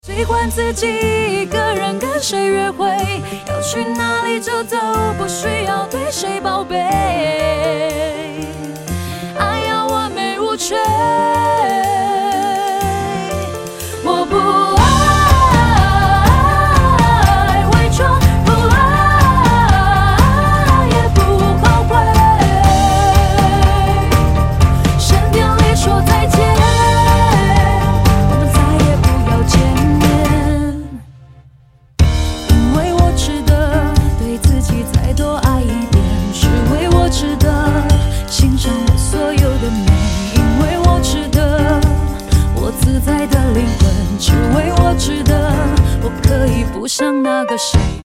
喜欢自己一个人跟谁约会，要去哪里就走，不需要对谁报备。爱要完美无缺，我不爱伪装，不爱也不后悔。深夜里说再见。再多爱一点，是为我值得欣赏我所有的美，因为我值得我自在的灵魂，只为我值得我可以不想那个谁。